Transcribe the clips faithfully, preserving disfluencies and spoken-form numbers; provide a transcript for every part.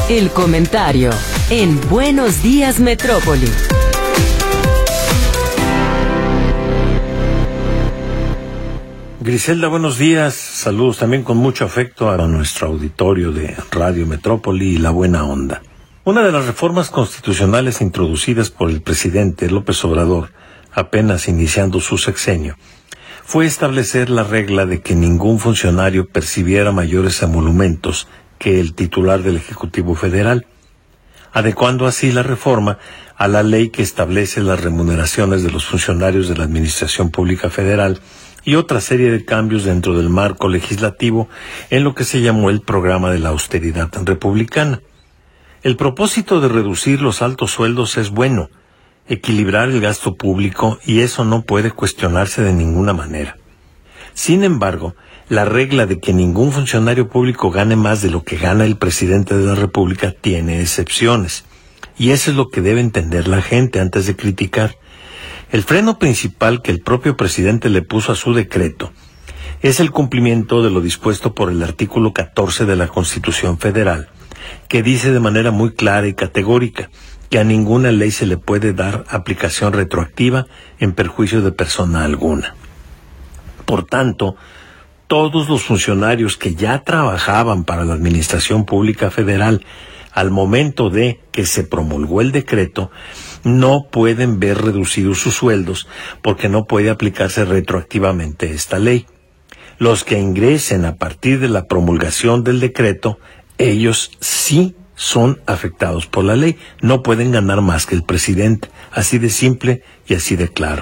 El comentario en Buenos Días Metrópoli. Griselda, buenos días. Saludos también con mucho afecto a nuestro auditorio de Radio Metrópoli y La Buena Onda. Una de las reformas constitucionales introducidas por el presidente López Obrador, apenas iniciando su sexenio, fue establecer la regla de que ningún funcionario percibiera mayores emolumentos que el titular del Ejecutivo Federal, adecuando así la reforma a la ley que establece las remuneraciones de los funcionarios de la Administración Pública Federal y otra serie de cambios dentro del marco legislativo en lo que se llamó el programa de la austeridad republicana. El propósito de reducir los altos sueldos es bueno, equilibrar el gasto público, y eso no puede cuestionarse de ninguna manera. Sin embargo, la regla de que ningún funcionario público gane más de lo que gana el presidente de la República tiene excepciones, y eso es lo que debe entender la gente antes de criticar. El freno principal que el propio presidente le puso a su decreto es el cumplimiento de lo dispuesto por el artículo catorce de la Constitución Federal, que dice de manera muy clara y categórica que a ninguna ley se le puede dar aplicación retroactiva en perjuicio de persona alguna. Por tanto, todos los funcionarios que ya trabajaban para la Administración Pública Federal al momento de que se promulgó el decreto no pueden ver reducidos sus sueldos porque no puede aplicarse retroactivamente esta ley. Los que ingresen a partir de la promulgación del decreto, ellos sí son afectados por la ley, no pueden ganar más que el presidente, así de simple y así de claro.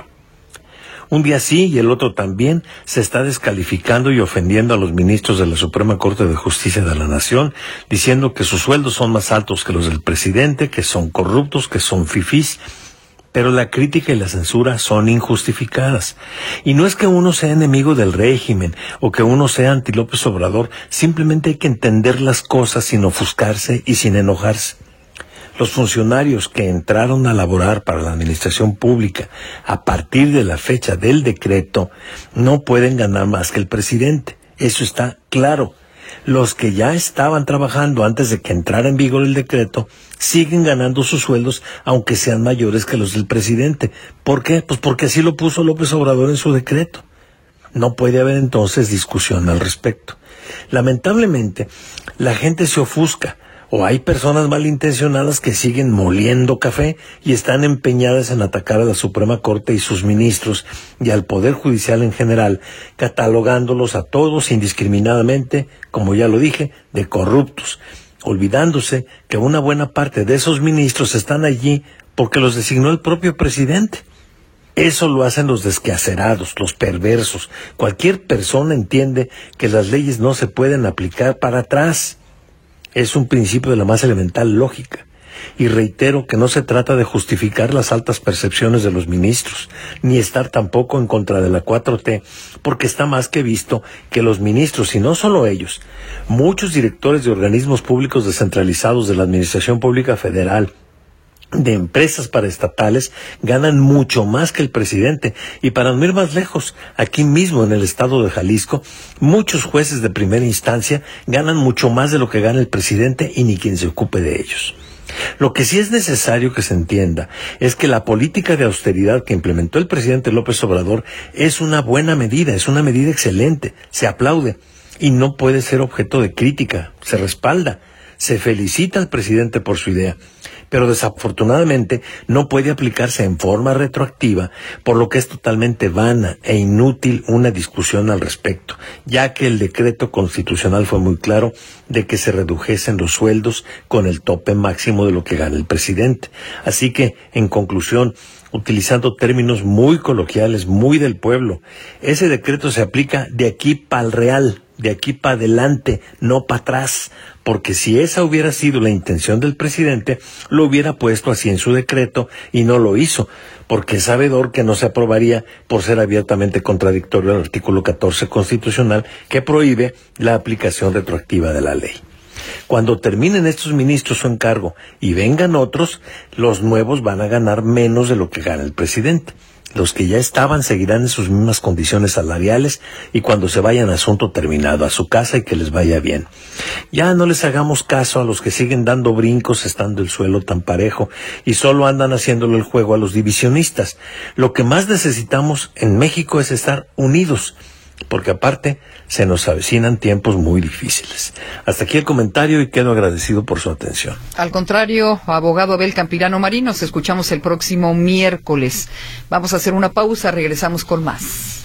Un día sí y el otro también se está descalificando y ofendiendo a los ministros de la Suprema Corte de Justicia de la Nación, diciendo que sus sueldos son más altos que los del presidente, que son corruptos, que son fifís, pero la crítica y la censura son injustificadas. Y no es que uno sea enemigo del régimen o que uno sea anti López Obrador, simplemente hay que entender las cosas sin ofuscarse y sin enojarse. Los funcionarios que entraron a laborar para la administración pública a partir de la fecha del decreto no pueden ganar más que el presidente. Eso está claro. Los que ya estaban trabajando antes de que entrara en vigor el decreto siguen ganando sus sueldos aunque sean mayores que los del presidente. ¿Por qué? Pues porque así lo puso López Obrador en su decreto. No puede haber entonces discusión al respecto. Lamentablemente, la gente se ofusca. O hay personas malintencionadas que siguen moliendo café y están empeñadas en atacar a la Suprema Corte y sus ministros y al Poder Judicial en general, catalogándolos a todos indiscriminadamente, como ya lo dije, de corruptos, olvidándose que una buena parte de esos ministros están allí porque los designó el propio presidente. Eso lo hacen los desquacerados, los perversos. Cualquier persona entiende que las leyes no se pueden aplicar para atrás. Es un principio de la más elemental lógica. Y reitero que no se trata de justificar las altas percepciones de los ministros, ni estar tampoco en contra de la cuatro T, porque está más que visto que los ministros, y no solo ellos, muchos directores de organismos públicos descentralizados de la Administración Pública Federal, de empresas paraestatales, ganan mucho más que el presidente. Y para no ir más lejos, aquí mismo en el estado de Jalisco, muchos jueces de primera instancia ganan mucho más de lo que gana el presidente y ni quien se ocupe de ellos. Lo que sí es necesario que se entienda es que la política de austeridad que implementó el presidente López Obrador es una buena medida, es una medida excelente, se aplaude y no puede ser objeto de crítica, se respalda, se felicita al presidente por su idea. Pero desafortunadamente no puede aplicarse en forma retroactiva, por lo que es totalmente vana e inútil una discusión al respecto, ya que el decreto constitucional fue muy claro de que se redujesen los sueldos con el tope máximo de lo que gana el presidente. Así que, en conclusión, utilizando términos muy coloquiales, muy del pueblo, ese decreto se aplica de aquí para el real, de aquí para adelante, no para atrás, porque si esa hubiera sido la intención del presidente, lo hubiera puesto así en su decreto y no lo hizo, porque es sabedor que no se aprobaría por ser abiertamente contradictorio al artículo catorce constitucional que prohíbe la aplicación retroactiva de la ley. Cuando terminen estos ministros su encargo y vengan otros, los nuevos van a ganar menos de lo que gana el presidente. Los que ya estaban seguirán en sus mismas condiciones salariales y cuando se vayan, asunto terminado, a su casa y que les vaya bien. Ya no les hagamos caso a los que siguen dando brincos estando el suelo tan parejo y solo andan haciéndole el juego a los divisionistas. Lo que más necesitamos en México es estar unidos, porque aparte se nos avecinan tiempos muy difíciles. Hasta aquí el comentario y quedo agradecido por su atención. Al contrario, abogado Abel Campirano Marín, nos escuchamos el próximo miércoles. Vamos a hacer una pausa, regresamos con más.